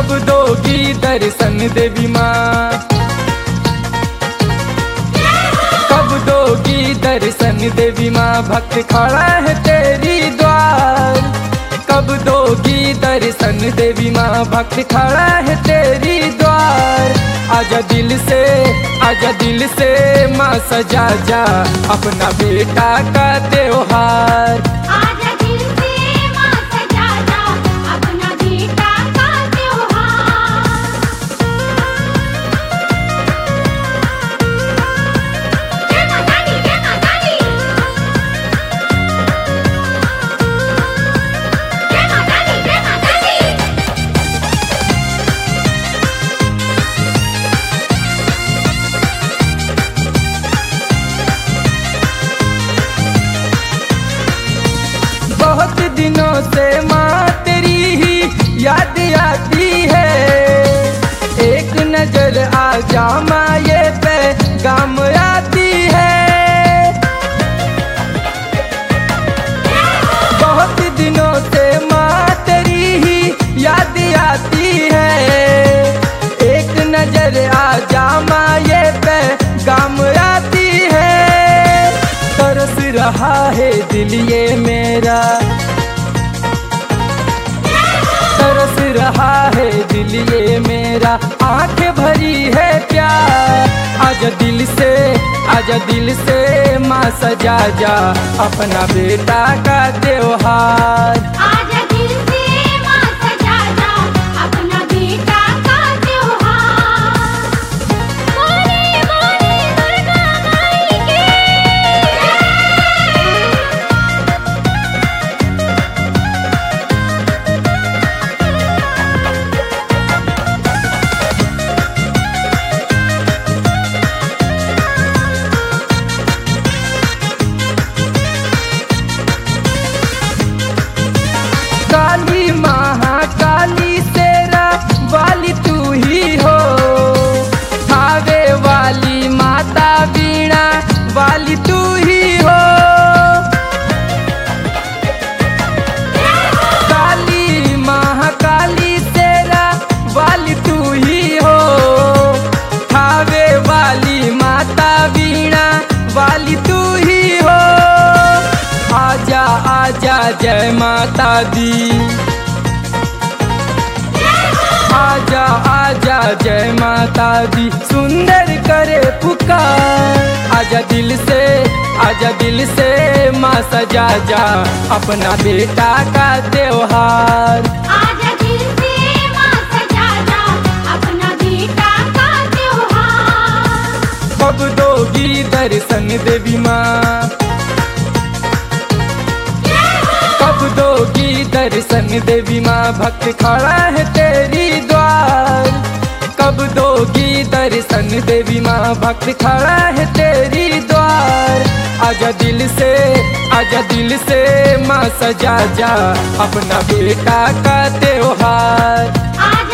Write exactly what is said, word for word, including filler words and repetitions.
कब दोगी दर्शन देवी माँ, कब दोगी दर्शन देवी माँ, भक्त खड़ा है तेरी द्वार। कब दोगी दर्शन देवी माँ, भक्त खड़ा है तेरी द्वार। आजा दिल से, आजा दिल से माँ सजा जा अपना बेटा का त्योहार। आजा दिल से माँ सजा जा अपना बेटा का त्योहार। जय माता दी, जय माता दी, जय माता दी, जय माता दी। बहुत दिनों से माँ तेरी ही याद आती है, एक नजर आ जा माँ ये पैगाम आती है। बहुत दिनों से माँ तेरी ही याद आती है, एक नजर आ जा माँ ये पैगाम आती है। तरस रहा है दिल ये मेरा, तरस रहा है दिल ये मेरा, आंखें भरी है प्यार। आजा दिल से, आजा दिल से माँ सजा जा अपना बेटा का त्योहार। आजा दिल से माँ सजा जा अपना बेटा का त्योहार। बोले बोले दुर्गा माई की काली महाकाली तेरा वाली तू ही हो, थावे वाली माता वीणा वाली तू ही हो। काली महाकाली तेरा वाली तू ही हो, थावे वाली माता वीणा वाली तू ही हो। आजा आजा जय माता दी, आजा आजा जय माता दी, सुंदर करे पुकार। आजा दिल से, आजा दिल से माँ सजा जा अपना बेटा का त्योहार। आजा दिल से माँ सजा जा अपना बेटा का त्योहार। कब दोगी दर्शन देवी माँ, कब दोगी दर्शन देवी माँ, भक्त खड़ा है तेरी द्वार। कब दोगी दर्शन देवी माँ, भक्त खड़ा है तेरी द्वार। आजा दिल से, आजा दिल से माँ सजा जा अपना बेटा का त्योहार। आजा